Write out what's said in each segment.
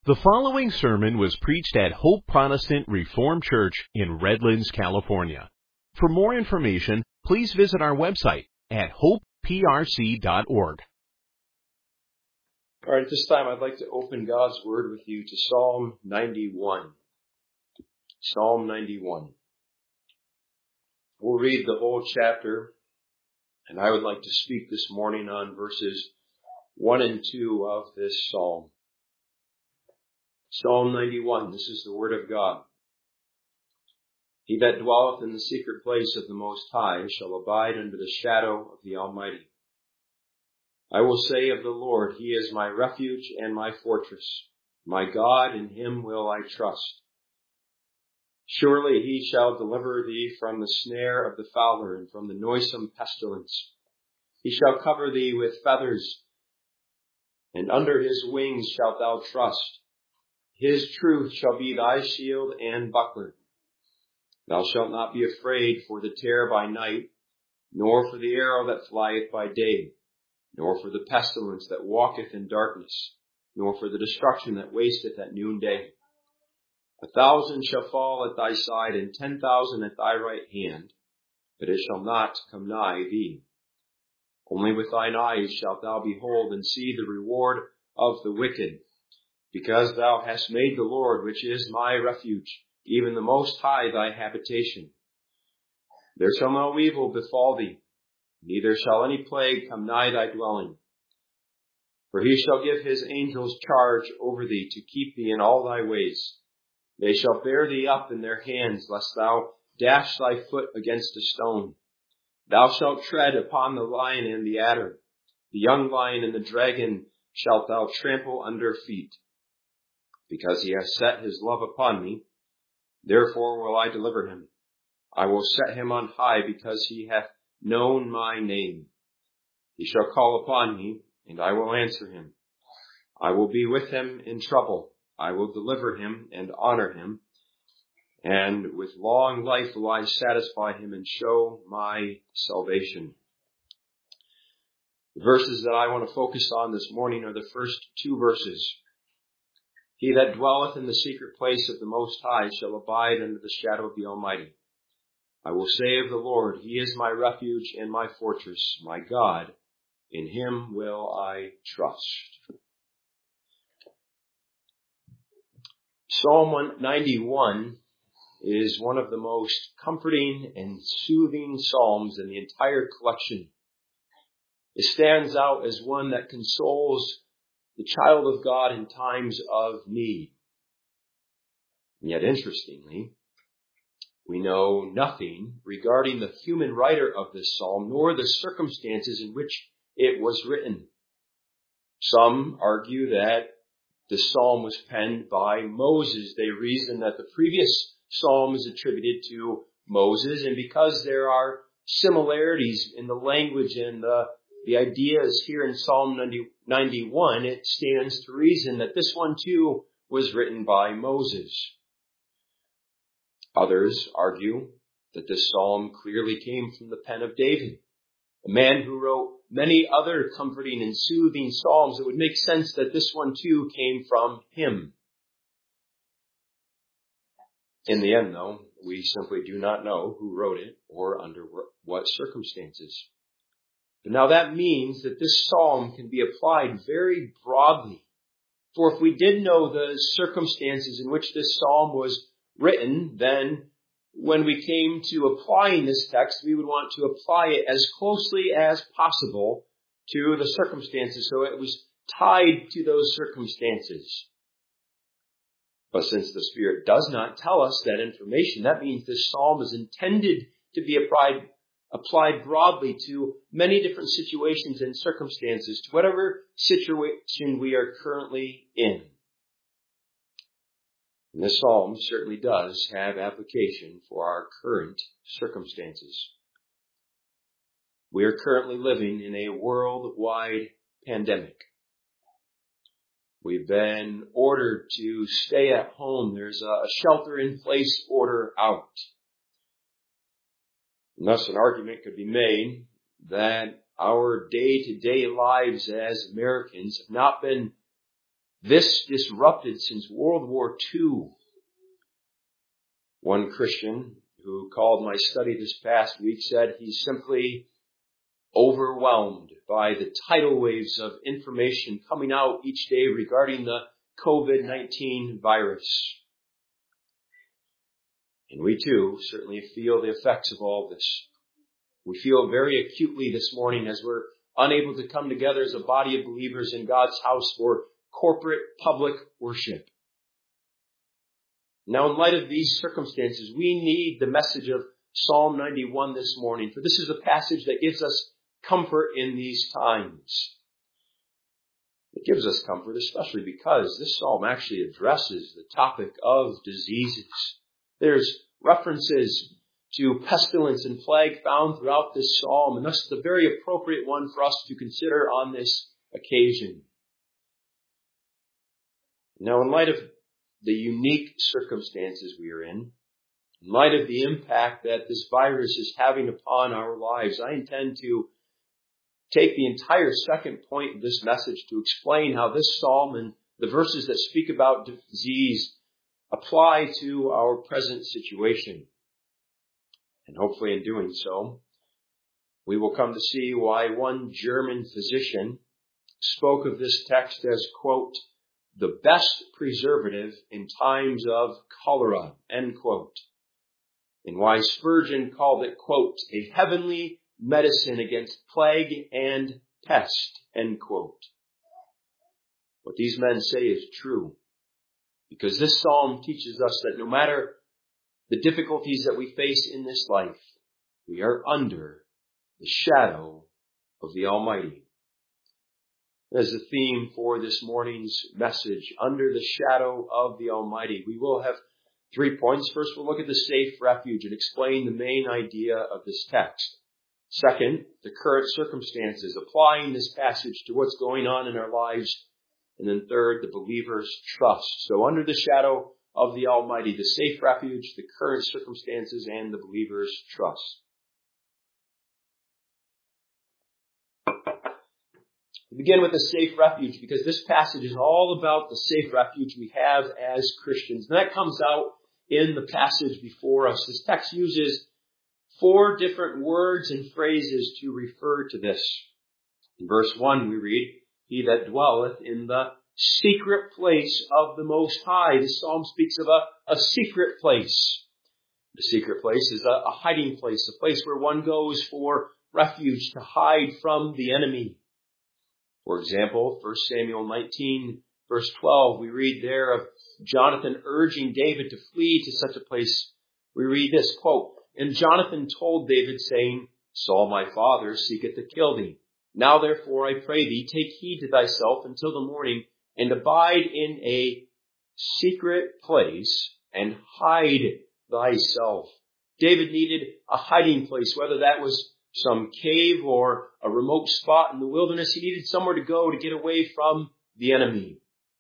The following sermon was preached at Hope Protestant Reformed Church in Redlands, California. For more information, please visit our website at hopeprc.org. All right, at this time, I'd like to open God's Word with you to Psalm 91. Psalm 91. We'll read the whole chapter, and I would like to speak this morning on verses 1 and 2 of this psalm. Psalm 91, this is the Word of God. He that dwelleth in the secret place of the Most High shall abide under the shadow of the Almighty. I will say of the Lord, He is my refuge and my fortress. My God, in Him will I trust. Surely He shall deliver thee from the snare of the fowler and from the noisome pestilence. He shall cover thee with feathers, and under His wings shalt thou trust. His truth shall be thy shield and buckler. Thou shalt not be afraid for the terror by night, nor for the arrow that flieth by day, nor for the pestilence that walketh in darkness, nor for the destruction that wasteth at noonday. 1,000 shall fall at thy side, and 10,000 at thy right hand, but it shall not come nigh thee. Only with thine eyes shalt thou behold and see the reward of the wicked, because thou hast made the Lord, which is my refuge, even the Most High thy habitation. There shall no evil befall thee, neither shall any plague come nigh thy dwelling. For He shall give His angels charge over thee to keep thee in all thy ways. They shall bear thee up in their hands, lest thou dash thy foot against a stone. Thou shalt tread upon the lion and the adder. The young lion and the dragon shalt thou trample under feet. Because He hath set His love upon me, therefore will I deliver him. I will set him on high, because he hath known my name. He shall call upon me, and I will answer him. I will be with him in trouble. I will deliver him and honor him. And with long life will I satisfy him and show my salvation. The verses that I want to focus on this morning are the first two verses. He that dwelleth in the secret place of the Most High shall abide under the shadow of the Almighty. I will say of the Lord, He is my refuge and my fortress, my God. In Him will I trust. Psalm 91 is one of the most comforting and soothing psalms in the entire collection. It stands out as one that consoles the child of God in times of need. And yet, interestingly, we know nothing regarding the human writer of this psalm, nor the circumstances in which it was written. Some argue that the psalm was penned by Moses. They reason that the previous psalm is attributed to Moses, and because there are similarities in the language and the ideas here in Psalm 91, it stands to reason that this one too was written by Moses. Others argue that this psalm clearly came from the pen of David, a man who wrote many other comforting and soothing psalms. It would make sense that this one too came from him. In the end, though, we simply do not know who wrote it or under what circumstances. But now that means that this psalm can be applied very broadly. For if we did know the circumstances in which this psalm was written, then when we came to applying this text, we would want to apply it as closely as possible to the circumstances, so it was tied to those circumstances. But since the Spirit does not tell us that information, that means this psalm is intended to be applied broadly to many different situations and circumstances, to whatever situation we are currently in. And this psalm certainly does have application for our current circumstances. We are currently living in a worldwide pandemic. We've been ordered to stay at home. There's a shelter-in-place order out. And thus an argument could be made that our day-to-day lives as Americans have not been This disrupted since World War II. One Christian who called my study this past week said he's simply overwhelmed by the tidal waves of information coming out each day regarding the COVID-19 virus. And we too certainly feel the effects of all this. We feel very acutely this morning as we're unable to come together as a body of believers in God's house for corporate public worship. Now, in light of these circumstances, we need the message of Psalm 91 this morning, for this is a passage that gives us comfort in these times. It gives us comfort, especially because this psalm actually addresses the topic of diseases. There's references to pestilence and plague found throughout this psalm, and thus it's a very appropriate one for us to consider on this occasion. Now, in light of the unique circumstances we are in light of the impact that this virus is having upon our lives, I intend to take the entire second point of this message to explain how this psalm and the verses that speak about disease apply to our present situation. And hopefully in doing so, we will come to see why one German physician spoke of this text as, quote, the best preservative in times of cholera, end quote. And why Spurgeon called it, quote, a heavenly medicine against plague and pest, end quote. What these men say is true, because this psalm teaches us that no matter the difficulties that we face in this life, we are under the shadow of the Almighty. As the theme for this morning's message, under the shadow of the Almighty, we will have 3 points. First, we'll look at the safe refuge and explain the main idea of this text. Second, the current circumstances, applying this passage to what's going on in our lives. And then third, the believer's trust. So under the shadow of the Almighty, the safe refuge, the current circumstances, and the believer's trust. We begin with the safe refuge because this passage is all about the safe refuge we have as Christians. And that comes out in the passage before us. This text uses 4 different words and phrases to refer to this. In verse 1 we read, he that dwelleth in the secret place of the Most High. The psalm speaks of a secret place. The secret place is a hiding place, a place where one goes for refuge to hide from the enemy. For example, 1 Samuel 19, verse 12, we read there of Jonathan urging David to flee to such a place. We read this, quote, and Jonathan told David, saying, Saul my father seeketh to kill thee. Now therefore I pray thee, take heed to thyself until the morning, and abide in a secret place, and hide thyself. David needed a hiding place, whether that was some cave or a remote spot in the wilderness. He needed somewhere to go to get away from the enemy.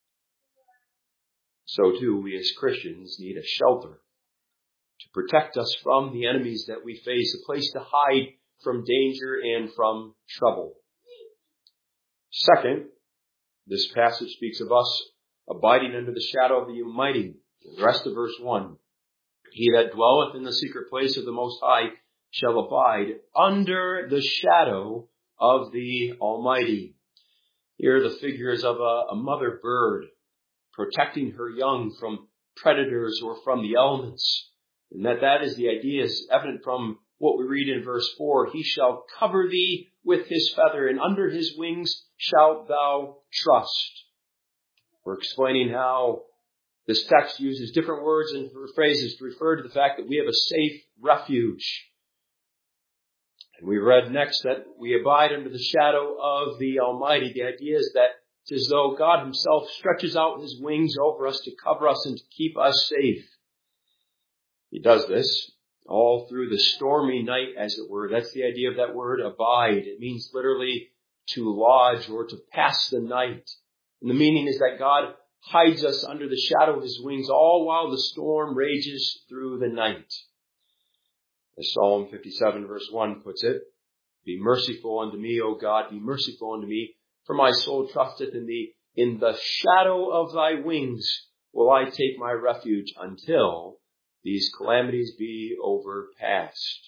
So too, we as Christians need a shelter to protect us from the enemies that we face, a place to hide from danger and from trouble. Second, this passage speaks of us abiding under the shadow of the Almighty. The rest of verse 1. He that dwelleth in the secret place of the Most High shall abide under the shadow of the Almighty. Here the figures of a mother bird protecting her young from predators or from the elements. And that is the idea is evident from what we read in verse 4. He shall cover thee with his feather, and under his wings shalt thou trust. We're explaining how this text uses different words and phrases to refer to the fact that we have a safe refuge. And we read next that we abide under the shadow of the Almighty. The idea is that it's as though God himself stretches out his wings over us to cover us and to keep us safe. He does this all through the stormy night, as it were. That's the idea of that word abide. It means literally to lodge or to pass the night. And the meaning is that God hides us under the shadow of his wings all while the storm rages through the night. As Psalm 57 verse 1 puts it, be merciful unto me, O God, be merciful unto me, for my soul trusteth in thee. In the shadow of thy wings will I take my refuge until these calamities be overpassed.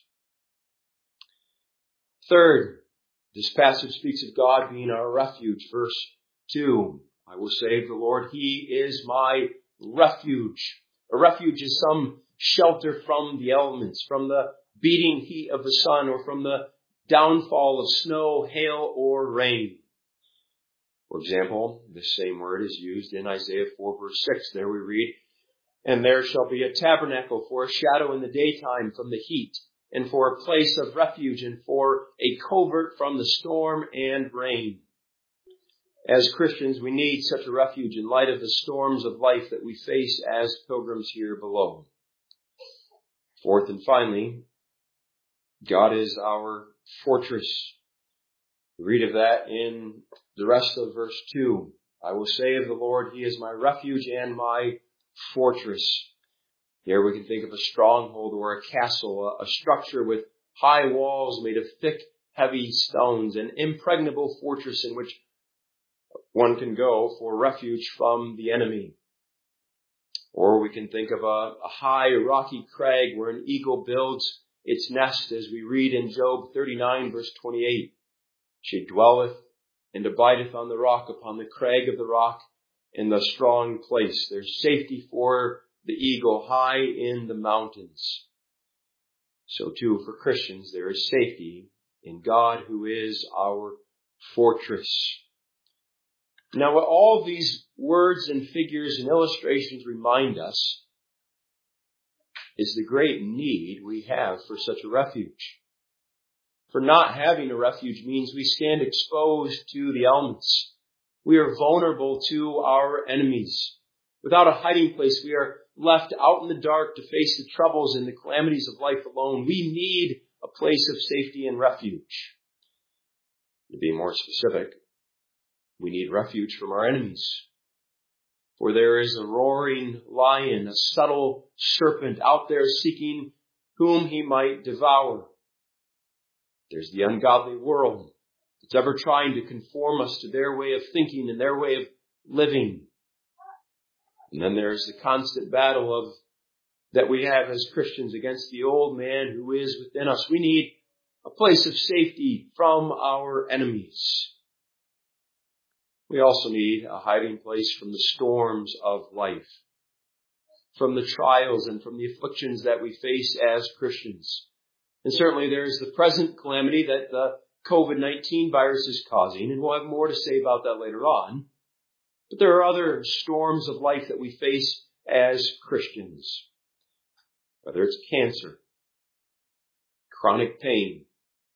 Third, this passage speaks of God being our refuge. Verse 2, I will say of the Lord, He is my refuge. A refuge is some shelter from the elements, from the beating heat of the sun, or from the downfall of snow, hail, or rain. For example, this same word is used in Isaiah 4 verse 6. There we read, And there shall be a tabernacle for a shadow in the daytime from the heat, and for a place of refuge, and for a covert from the storm and rain. As Christians, we need such a refuge in light of the storms of life that we face as pilgrims here below. Fourth and finally, God is our fortress. We read of that in the rest of verse 2. I will say of the Lord, He is my refuge and my fortress. Here we can think of a stronghold or a castle, a structure with high walls made of thick, heavy stones, an impregnable fortress in which one can go for refuge from the enemy. Or we can think of a high, rocky crag where an eagle builds its nest, as we read in Job 39, verse 28. She dwelleth and abideth on the rock, upon the crag of the rock, in the strong place. There's safety for the eagle high in the mountains. So too, for Christians, there is safety in God, who is our fortress. Now, what all these words and figures and illustrations remind us is the great need we have for such a refuge. For not having a refuge means we stand exposed to the elements. We are vulnerable to our enemies. Without a hiding place, we are left out in the dark to face the troubles and the calamities of life alone. We need a place of safety and refuge. To be more specific, we need refuge from our enemies. For there is a roaring lion, a subtle serpent out there seeking whom he might devour. There's the ungodly world that's ever trying to conform us to their way of thinking and their way of living. And then there's the constant battle that we have as Christians against the old man who is within us. We need a place of safety from our enemies. We also need a hiding place from the storms of life, from the trials and from the afflictions that we face as Christians. And certainly there's the present calamity that the COVID-19 virus is causing, and we'll have more to say about that later on. But there are other storms of life that we face as Christians, whether it's cancer, chronic pain,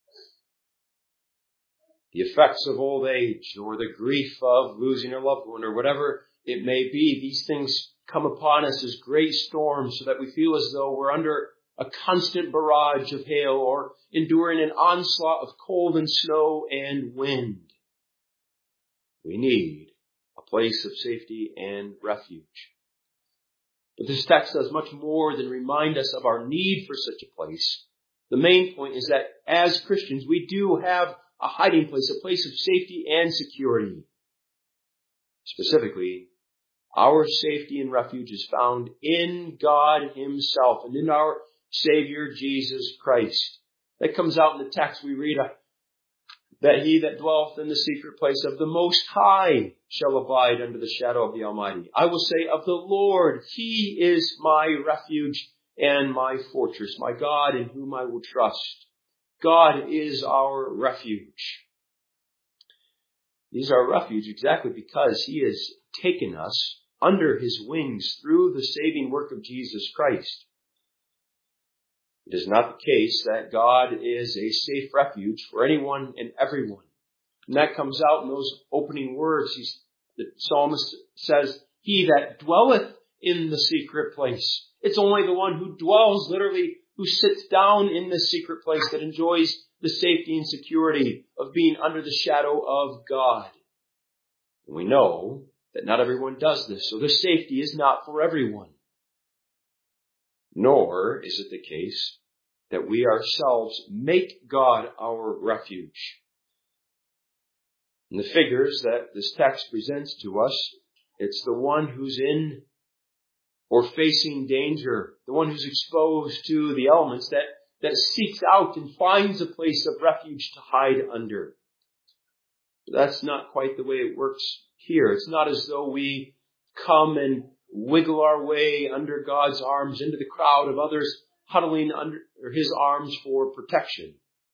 the effects of old age, or the grief of losing a loved one, or whatever it may be. These things come upon us as great storms so that we feel as though we're under a constant barrage of hail or enduring an onslaught of cold and snow and wind. We need a place of safety and refuge. But this text does much more than remind us of our need for such a place. The main point is that as Christians, we do have a hiding place, a place of safety and security. Specifically, our safety and refuge is found in God Himself and in our Savior Jesus Christ. That comes out in the text. We read that he that dwelleth in the secret place of the Most High shall abide under the shadow of the Almighty. I will say of the Lord, He is my refuge and my fortress, my God in whom I will trust. God is our refuge. He's our refuge exactly because He has taken us under His wings through the saving work of Jesus Christ. It is not the case that God is a safe refuge for anyone and everyone. And that comes out in those opening words. The psalmist says, He that dwelleth in the secret place. It's only the one who dwells, literally, who sits down in the secret place that enjoys the safety and security of being under the shadow of God. And we know that not everyone does this, so this safety is not for everyone. Nor is it the case that we ourselves make God our refuge. And the figures that this text presents to us, it's the one who's in or facing danger, the one who's exposed to the elements that seeks out and finds a place of refuge to hide under. But that's not quite the way it works here. It's not as though we come and wiggle our way under God's arms into the crowd of others huddling under his arms for protection.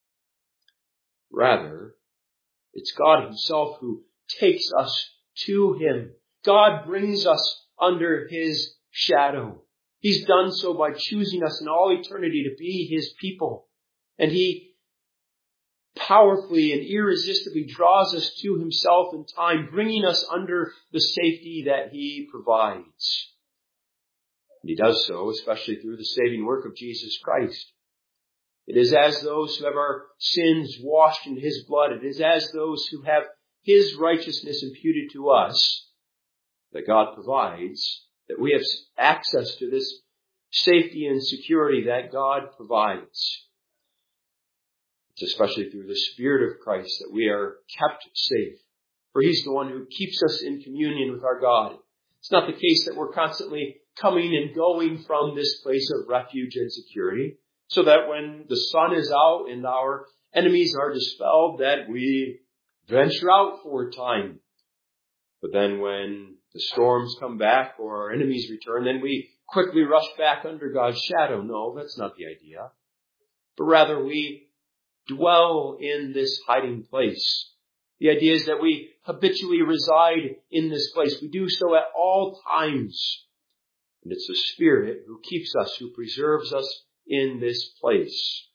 Rather, it's God himself who takes us to him. God brings us under his shadow. He's done so by choosing us in all eternity to be his people. And he powerfully and irresistibly draws us to himself in time, bringing us under the safety that he provides. And he does so, especially through the saving work of Jesus Christ. It is as those who have our sins washed in his blood, it is as those who have his righteousness imputed to us, that God provides, that we have access to this safety and security that God provides. It's especially through the Spirit of Christ that we are kept safe. For he's the one who keeps us in communion with our God. It's not the case that we're constantly coming and going from this place of refuge and security, so that when the sun is out and our enemies are dispelled, that we venture out for a time. But then when the storms come back or our enemies return, then we quickly rush back under God's shadow. No, that's not the idea. But rather we dwell in this hiding place. The idea is that we habitually reside in this place. We do so at all times. And it's the Spirit who keeps us, who preserves us in this place.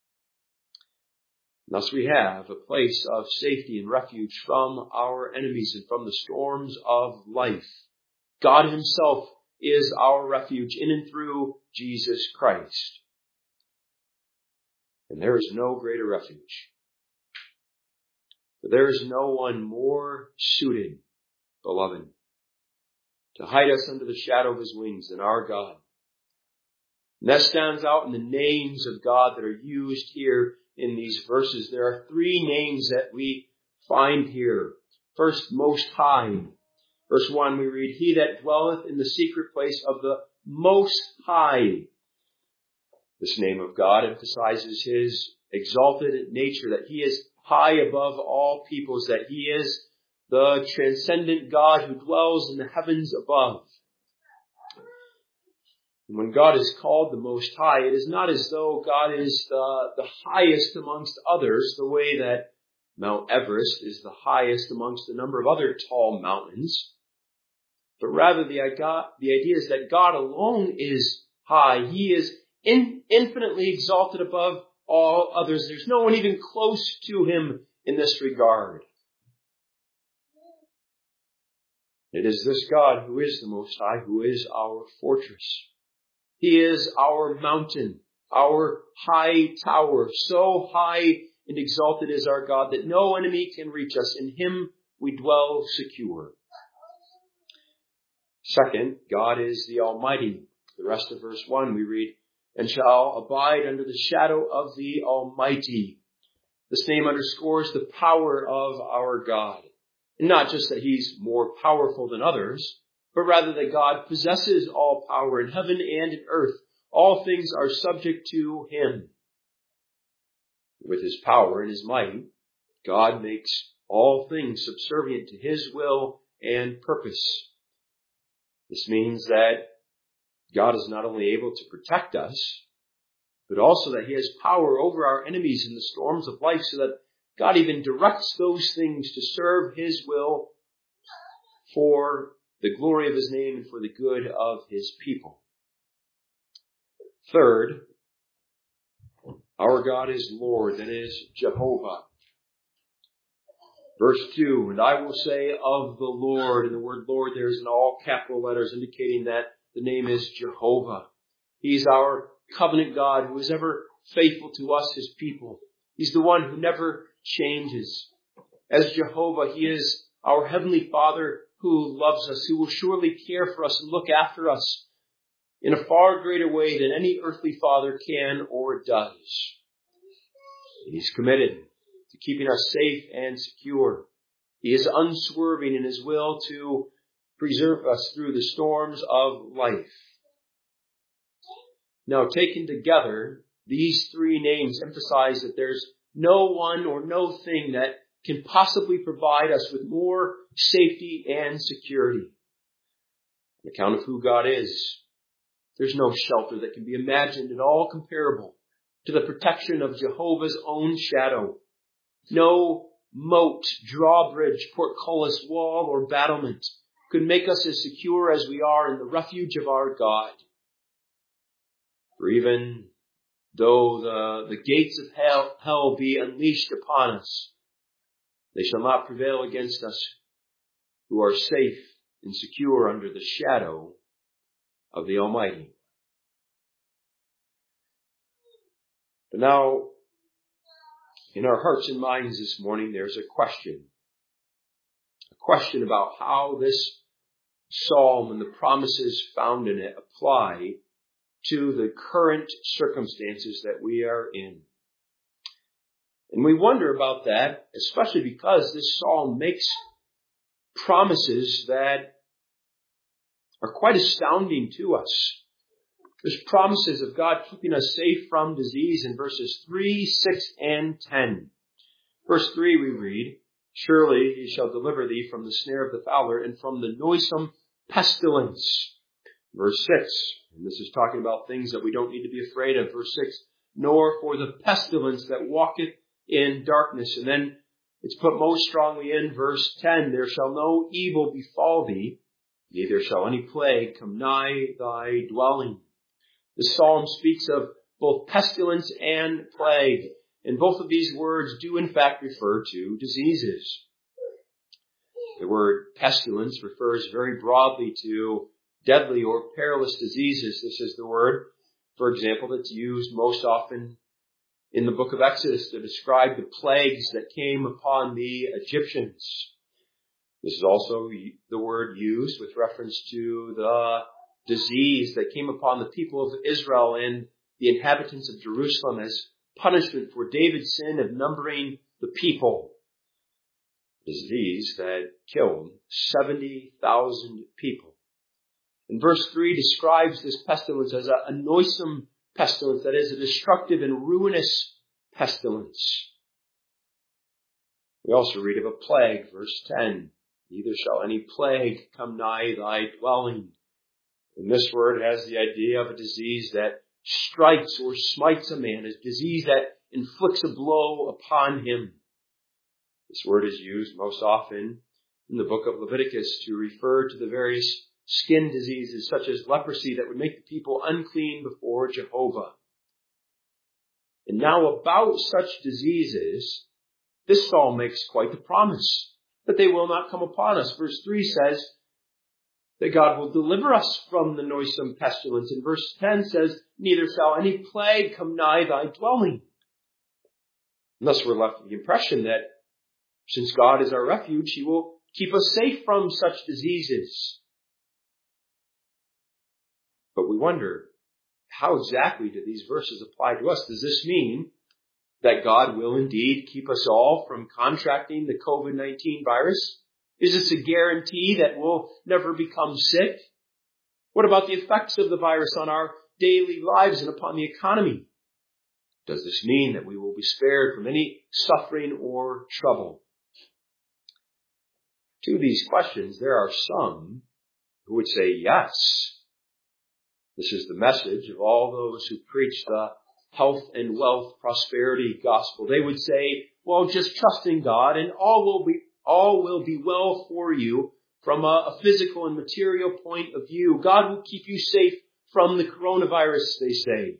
Thus we have a place of safety and refuge from our enemies and from the storms of life. God himself is our refuge in and through Jesus Christ. And there is no greater refuge. For there is no one more suited, beloved, to hide us under the shadow of his wings than our God. And that stands out in the names of God that are used here in these verses. There are three names that we find here. First, Most High. Verse 1, we read, He that dwelleth in the secret place of the Most High. This name of God emphasizes his exalted nature, that he is high above all peoples, that he is the transcendent God who dwells in the heavens above. And when God is called the Most High, it is not as though God is the highest amongst others, the way that Mount Everest is the highest amongst a number of other tall mountains. But rather the idea is that God alone is high. He is infinitely exalted above all others. There's no one even close to him in this regard. It is this God who is the Most High, who is our fortress. He is our mountain, our high tower. So high and exalted is our God that no enemy can reach us. In him we dwell secure. Second, God is the Almighty. The rest of verse 1 we read, and shall abide under the shadow of the Almighty. This name underscores the power of our God. And not just that he's more powerful than others, but rather that God possesses all power in heaven and in earth. All things are subject to him. With his power and his might, God makes all things subservient to his will and purpose. This means that God is not only able to protect us, but also that he has power over our enemies in the storms of life, so that God even directs those things to serve his will for the glory of his name and for the good of his people. Third, our God is Lord, that is Jehovah. Verse 2, and I will say of the Lord, and the word Lord there is in all capital letters, indicating that the name is Jehovah. He's our covenant God who is ever faithful to us, his people. He's the one who never changes. As Jehovah, he is our heavenly Father who loves us, who will surely care for us and look after us in a far greater way than any earthly father can or does. And he's committed to keeping us safe and secure. He is unswerving in his will to preserve us through the storms of life. Now, taken together, these three names emphasize that there's no one or no thing that can possibly provide us with more safety and security. On account of who God is, there's no shelter that can be imagined at all comparable to the protection of Jehovah's own shadow. No moat, drawbridge, portcullis, wall, or battlement could make us as secure as we are in the refuge of our God. For even though the gates of hell be unleashed upon us, they shall not prevail against us who are safe and secure under the shadow of the Almighty. But now, in our hearts and minds this morning, there's a question about how this psalm and the promises found in it apply to the current circumstances that we are in. And we wonder about that, especially because this psalm makes promises that are quite astounding to us. There's promises of God keeping us safe from disease in verses 3, 6, and 10. Verse 3 we read, "Surely he shall deliver thee from the snare of the fowler and from the noisome pestilence." Verse 6, and this is talking about things that we don't need to be afraid of. Verse 6, "Nor for the pestilence that walketh in darkness." And then it's put most strongly in verse 10, "There shall no evil befall thee, neither shall any plague come nigh thy dwelling." The psalm speaks of both pestilence and plague, and both of these words do in fact refer to diseases. The word pestilence refers very broadly to deadly or perilous diseases. This is the word, for example, that's used most often in the book of Exodus to describe the plagues that came upon the Egyptians. This is also the word used with reference to the disease that came upon the people of Israel and the inhabitants of Jerusalem as punishment for David's sin of numbering the people. A disease that killed 70,000 people. And verse 3 describes this pestilence as a noisome pestilence, that is, a destructive and ruinous pestilence. We also read of a plague, verse 10. "Neither shall any plague come nigh thy dwelling." And this word has the idea of a disease that strikes or smites a man, a disease that inflicts a blow upon him. This word is used most often in the book of Leviticus to refer to the various skin diseases such as leprosy that would make the people unclean before Jehovah. And now about such diseases, this psalm makes quite the promise that they will not come upon us. Verse 3 says that God will deliver us from the noisome pestilence. And verse 10 says, "Neither shall any plague come nigh thy dwelling." And thus we're left with the impression that since God is our refuge, he will keep us safe from such diseases. But we wonder, how exactly do these verses apply to us? Does this mean that God will indeed keep us all from contracting the COVID-19 virus? Is this a guarantee that we'll never become sick? What about the effects of the virus on our daily lives and upon the economy? Does this mean that we will be spared from any suffering or trouble? To these questions, there are some who would say yes. This is the message of all those who preach the health and wealth prosperity gospel. They would say, well, just trust in God and all will be well for you from a physical and material point of view. God will keep you safe from the coronavirus, they say.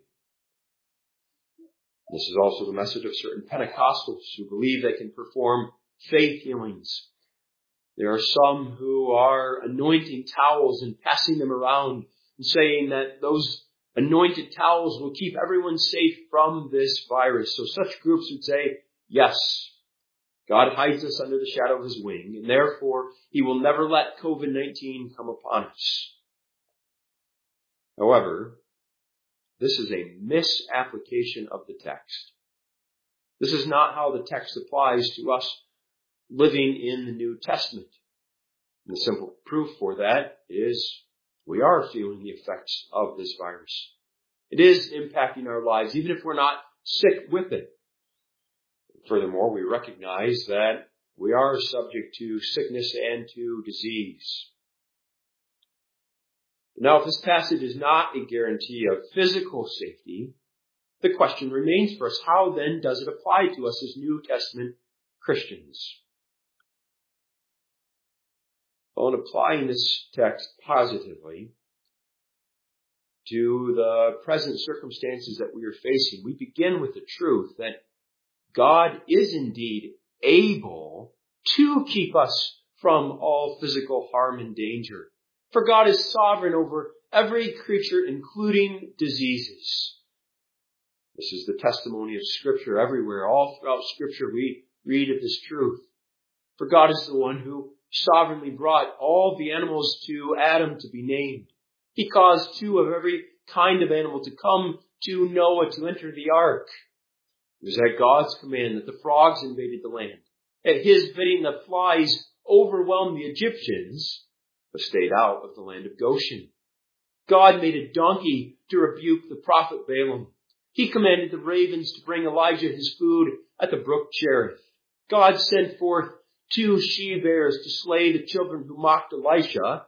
This is also the message of certain Pentecostals who believe they can perform faith healings. There are some who are anointing towels and passing them around and saying that those anointed towels will keep everyone safe from this virus. So such groups would say, yes, God hides us under the shadow of his wing, and therefore he will never let COVID-19 come upon us. However, this is a misapplication of the text. This is not how the text applies to us living in the New Testament. And the simple proof for that is we are feeling the effects of this virus. It is impacting our lives, even if we're not sick with it. Furthermore, we recognize that we are subject to sickness and to disease. Now, if this passage is not a guarantee of physical safety, the question remains for us, how then does it apply to us as New Testament Christians? Well, in applying this text positively to the present circumstances that we are facing, we begin with the truth that God is indeed able to keep us from all physical harm and danger. For God is sovereign over every creature, including diseases. This is the testimony of Scripture everywhere. All throughout Scripture we read of this truth. For God is the one who sovereignly brought all the animals to Adam to be named. He caused 2 of every kind of animal to come to Noah to enter the ark. It was at God's command that the frogs invaded the land. At his bidding, the flies overwhelmed the Egyptians, but stayed out of the land of Goshen. God made a donkey to rebuke the prophet Balaam. He commanded the ravens to bring Elijah his food at the brook Cherith. God sent forth 2 she-bears to slay the children who mocked Elisha,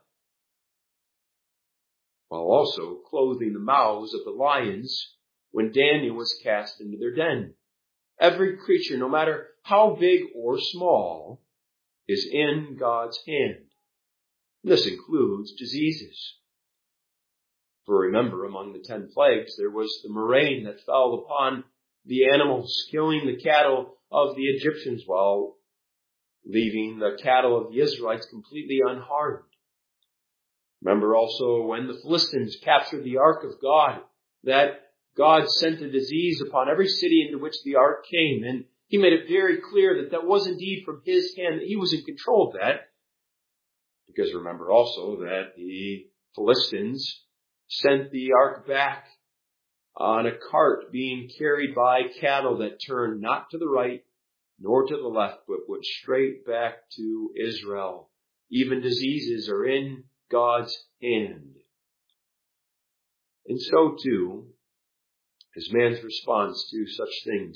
while also clothing the mouths of the lions when Daniel was cast into their den. Every creature, no matter how big or small, is in God's hand. This includes diseases. For remember, among the 10 plagues, there was the murrain that fell upon the animals, killing the cattle of the Egyptians while leaving the cattle of the Israelites completely unharmed. Remember also when the Philistines captured the ark of God, that God sent a disease upon every city into which the ark came, and he made it very clear that that was indeed from his hand, that he was in control of that. Because remember also that the Philistines sent the ark back on a cart being carried by cattle that turned not to the right nor to the left, but went straight back to Israel. Even diseases are in God's hand. And so too is man's response to such things.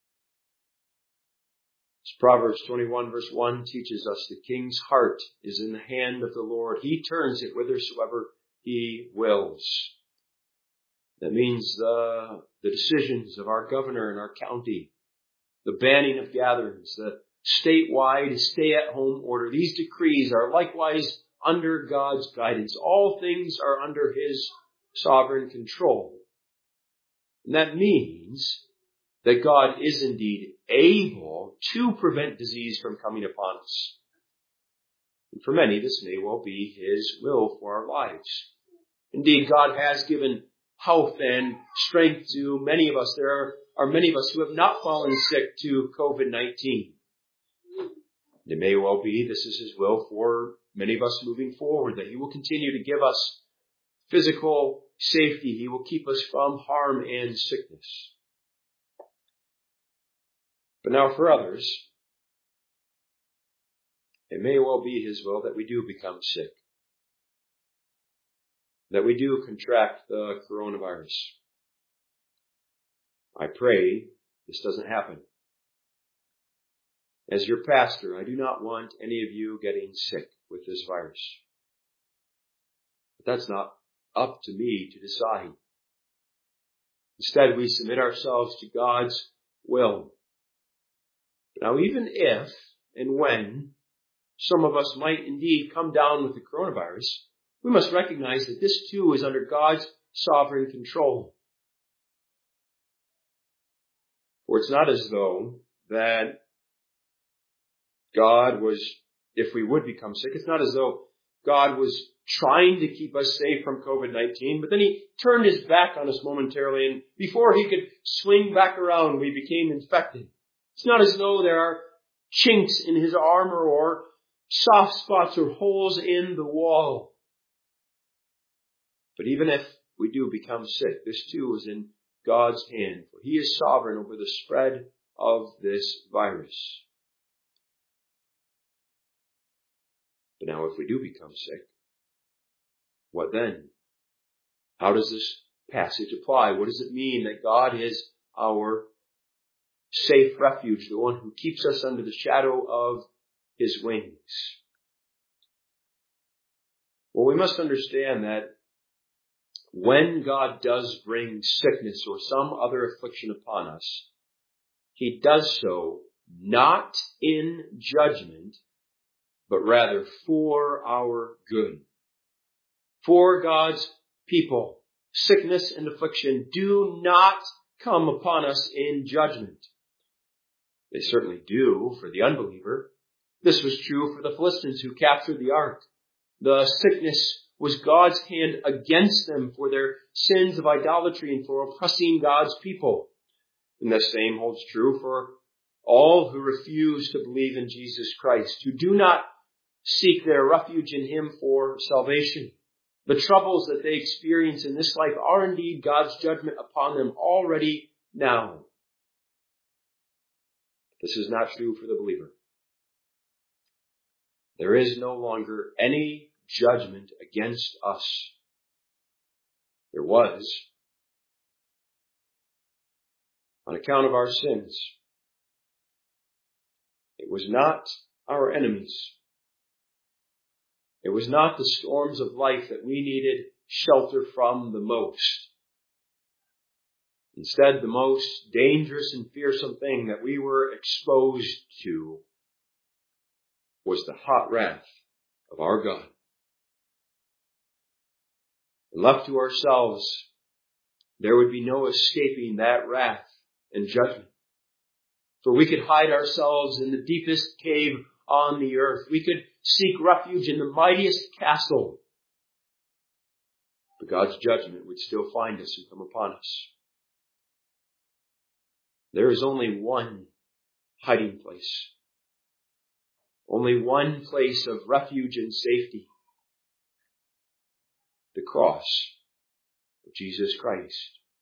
As Proverbs 21 verse 1 teaches us, the king's heart is in the hand of the Lord. He turns it whithersoever he wills. That means the decisions of our governor and our county, the banning of gatherings, the statewide stay-at-home order. These decrees are likewise under God's guidance. All things are under his sovereign control. And that means that God is indeed able to prevent disease from coming upon us. And for many, this may well be his will for our lives. Indeed, God has given health and strength to many of us. There are many of us who have not fallen sick to COVID-19. It may well be this is his will for many of us moving forward, that he will continue to give us physical safety. He will keep us from harm and sickness. But now for others, it may well be his will that we do become sick, that we do contract the coronavirus. I pray this doesn't happen. As your pastor, I do not want any of you getting sick with this virus. But that's not up to me to decide. Instead, we submit ourselves to God's will. Now, even if and when some of us might indeed come down with the coronavirus, we must recognize that this too is under God's sovereign control. For it's not as though that God was, if we would become sick, it's not as though God was trying to keep us safe from COVID-19, but then he turned his back on us momentarily, and before he could swing back around, we became infected. It's not as though there are chinks in his armor or soft spots or holes in the wall. But even if we do become sick, this too is in God's hand, for he is sovereign over the spread of this virus. But now if we do become sick, what then? How does this passage apply? What does it mean that God is our safe refuge, the one who keeps us under the shadow of his wings? Well, we must understand that when God does bring sickness or some other affliction upon us, he does so not in judgment, but rather for our good. For God's people, sickness and affliction do not come upon us in judgment. They certainly do for the unbeliever. This was true for the Philistines who captured the ark. The sickness was God's hand against them for their sins of idolatry and for oppressing God's people. And the same holds true for all who refuse to believe in Jesus Christ, who do not seek their refuge in him for salvation. The troubles that they experience in this life are indeed God's judgment upon them already now. This is not true for the believer. There is no longer any judgment against us. There was, on account of our sins. It was not our enemies. It was not the storms of life that we needed shelter from the most. Instead, the most dangerous and fearsome thing that we were exposed to was the hot wrath of our God. And left to ourselves, there would be no escaping that wrath and judgment. For we could hide ourselves in the deepest cave on the earth. We could seek refuge in the mightiest castle. But God's judgment would still find us and come upon us. There is only one hiding place. Only one place of refuge and safety. The cross of Jesus Christ.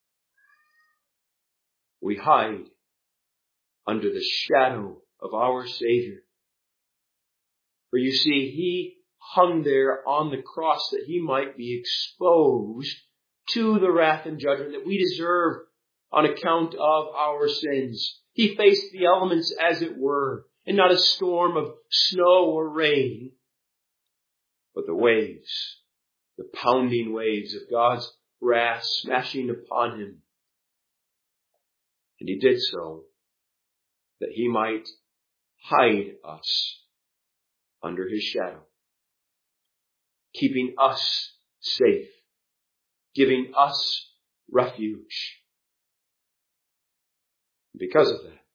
We hide under the shadow of our Savior. For you see, he hung there on the cross that he might be exposed to the wrath and judgment that we deserve on account of our sins. He faced the elements as it were, and not a storm of snow or rain, but the waves, the pounding waves of God's wrath smashing upon him. And he did so that he might hide us under his shadow, keeping us safe, giving us refuge. Because of that,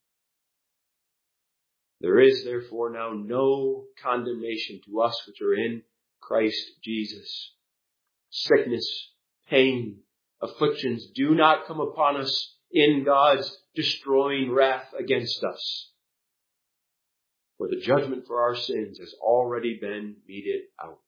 there is therefore now no condemnation to us which are in Christ Jesus. Sickness, pain, afflictions do not come upon us in God's destroying wrath against us. For the judgment for our sins has already been meted out.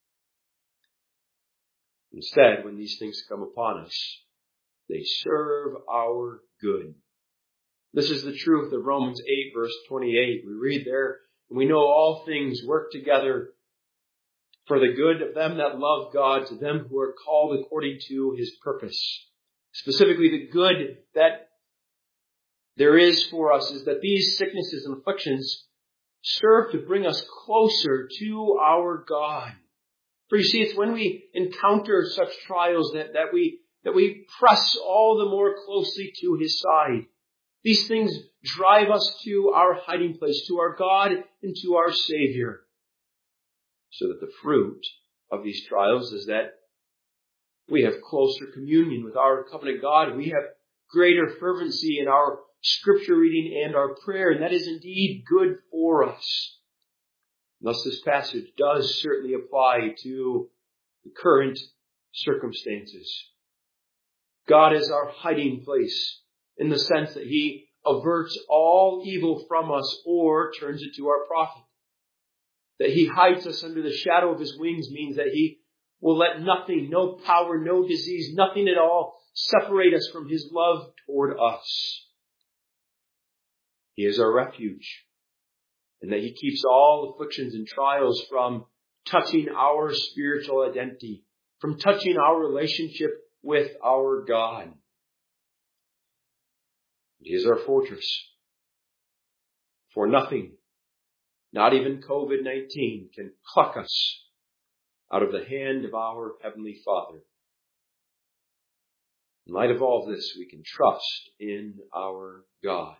Instead, when these things come upon us, they serve our good. This is the truth of Romans 8, verse 28. We read there, and we know all things work together for the good of them that love God, to them who are called according to his purpose. Specifically, the good that there is for us is that these sicknesses and afflictions serve to bring us closer to our God. For you see, it's when we encounter such trials that we press all the more closely to his side. These things drive us to our hiding place, to our God and to our Savior. So that the fruit of these trials is that we have closer communion with our covenant God. We have greater fervency in our scripture reading and our prayer, and that is indeed good for us. Thus, this passage does certainly apply to the current circumstances. God is our hiding place in the sense that he averts all evil from us or turns it to our profit. That he hides us under the shadow of his wings means that he will let nothing, no power, no disease, nothing at all separate us from his love toward us. He is our refuge, and that he keeps all afflictions and trials from touching our spiritual identity, from touching our relationship with our God. He is our fortress. For nothing, not even COVID-19, can pluck us out of the hand of our Heavenly Father. In light of all this, we can trust in our God.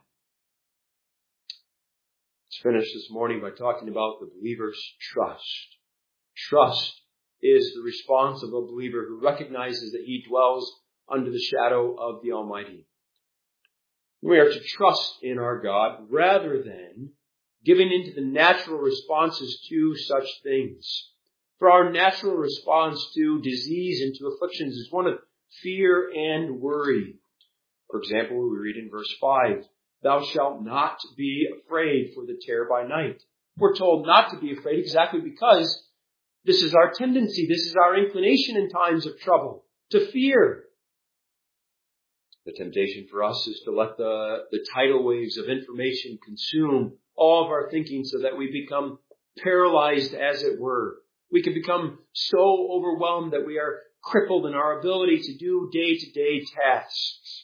Let's finish this morning by talking about the believer's trust. Trust is the response of a believer who recognizes that he dwells under the shadow of the Almighty. We are to trust in our God rather than giving into the natural responses to such things. For our natural response to disease and to afflictions is one of fear and worry. For example, we read in verse 5, "Thou shalt not be afraid for the terror by night." We're told not to be afraid exactly because this is our tendency, this is our inclination in times of trouble, to fear. The temptation for us is to let the tidal waves of information consume all of our thinking so that we become paralyzed, as it were. We can become so overwhelmed that we are crippled in our ability to do day-to-day tasks.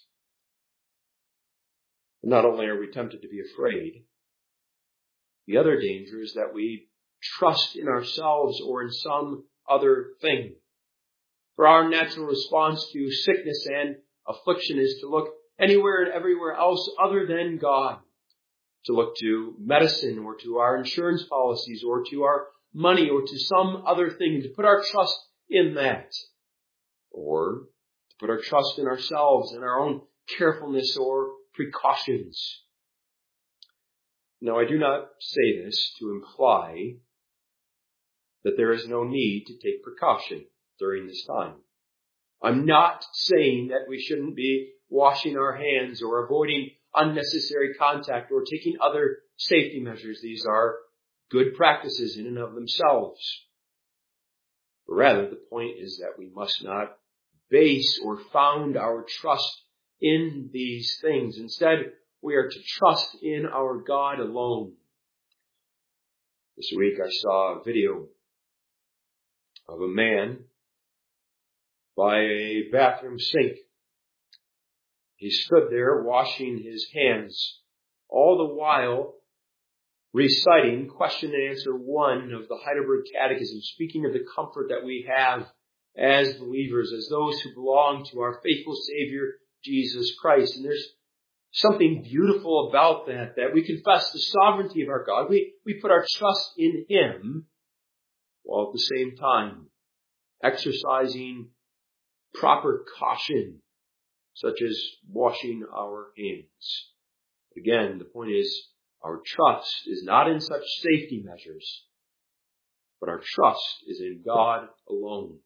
Not only are we tempted to be afraid, the other danger is that we trust in ourselves or in some other thing. For our natural response to sickness and affliction is to look anywhere and everywhere else other than God. To look to medicine or to our insurance policies or to our money or to some other thing and to put our trust in that. Or to put our trust in ourselves and our own carefulness or precautions. Now, I do not say this to imply that there is no need to take precaution during this time. I'm not saying that we shouldn't be washing our hands or avoiding unnecessary contact or taking other safety measures. These are good practices in and of themselves. But rather, the point is that we must not base or found our trust in these things. Instead, we are to trust in our God alone. This week I saw a video of a man by a bathroom sink. He stood there washing his hands, all the while reciting question and answer 1 of the Heidelberg Catechism, speaking of the comfort that we have as believers, as those who belong to our faithful Savior, Jesus Christ. And there's something beautiful about that we confess the sovereignty of our God. We put our trust in Him, while at the same time exercising proper caution, such as washing our hands. Again, the point is, our trust is not in such safety measures, but our trust is in God alone.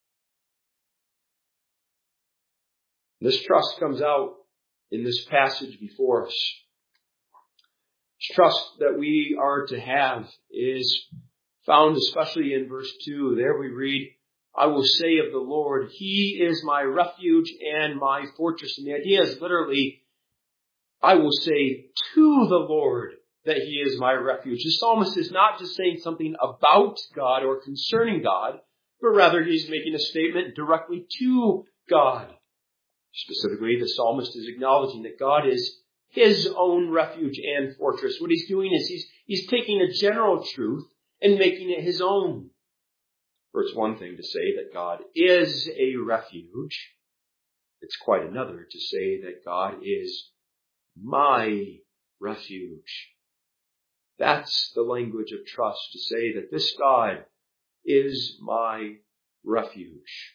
This trust comes out in this passage before us. This trust that we are to have is found especially in verse 2. There we read, "I will say of the Lord, He is my refuge and my fortress." And the idea is literally, I will say to the Lord that He is my refuge. The psalmist is not just saying something about God or concerning God, but rather he's making a statement directly to God. Specifically, the psalmist is acknowledging that God is his own refuge and fortress. What he's doing is he's taking a general truth and making it his own. For it's one thing to say that God is a refuge. It's quite another to say that God is my refuge. That's the language of trust, to say that this God is my refuge.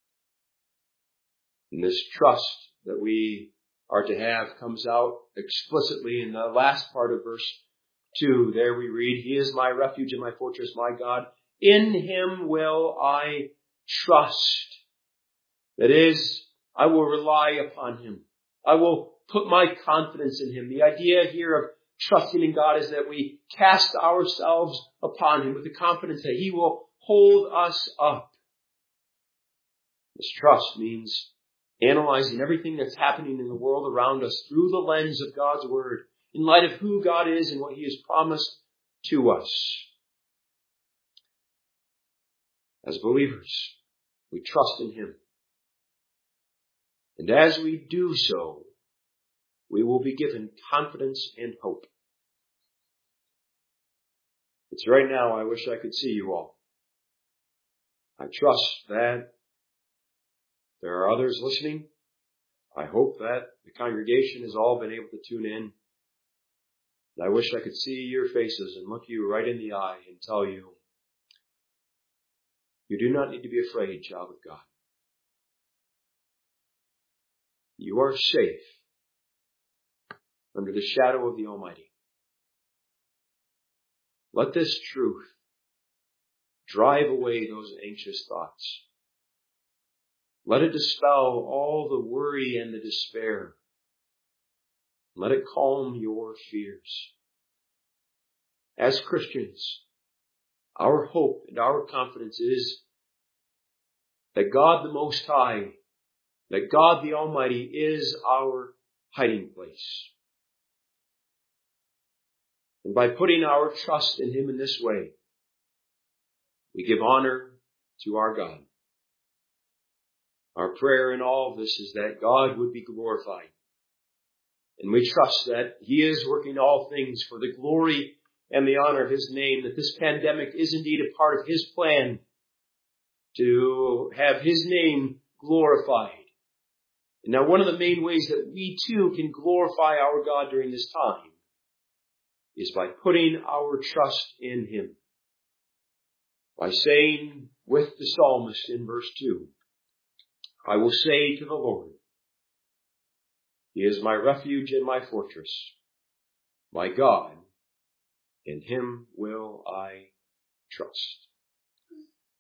And this trust that we are to have comes out explicitly in the last part of verse 2. There we read, "He is my refuge and my fortress, my God. In Him will I trust." That is, I will rely upon Him. I will put my confidence in Him. The idea here of trusting in God is that we cast ourselves upon Him with the confidence that He will hold us up. This trust means analyzing everything that's happening in the world around us through the lens of God's Word, in light of who God is and what He has promised to us. As believers, we trust in Him. And as we do so, we will be given confidence and hope. It's right now I wish I could see you all. I trust that there are others listening. I hope that the congregation has all been able to tune in. And I wish I could see your faces and look you right in the eye and tell you, you do not need to be afraid, child of God. You are safe under the shadow of the Almighty. Let this truth drive away those anxious thoughts. Let it dispel all the worry and the despair. Let it calm your fears. As Christians, our hope and our confidence is that God the Most High, that God the Almighty is our hiding place. And by putting our trust in Him in this way, we give honor to our God. Our prayer in all of this is that God would be glorified. And we trust that He is working all things for the glory and the honor of His name, that this pandemic is indeed a part of His plan to have His name glorified. And now one of the main ways that we too can glorify our God during this time is by putting our trust in Him. By saying with the psalmist in verse 2, I will say to the Lord, He is my refuge and my fortress, my God, in Him will I trust.